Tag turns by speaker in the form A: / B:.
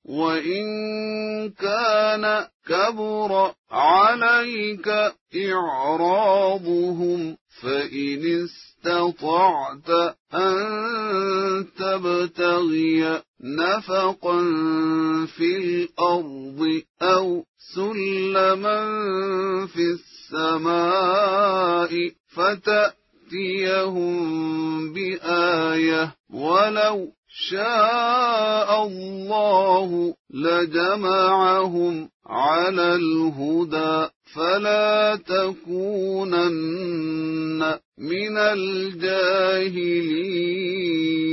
A: وإن كان كبر عليك إعراضهم فإن استطعت أن تبتغي نفقا في الأرض أو سلما في السماء فتأتيهم بآية ولو شاء الله لجمعهم على الهدى فلا تكونن من الجاهلين.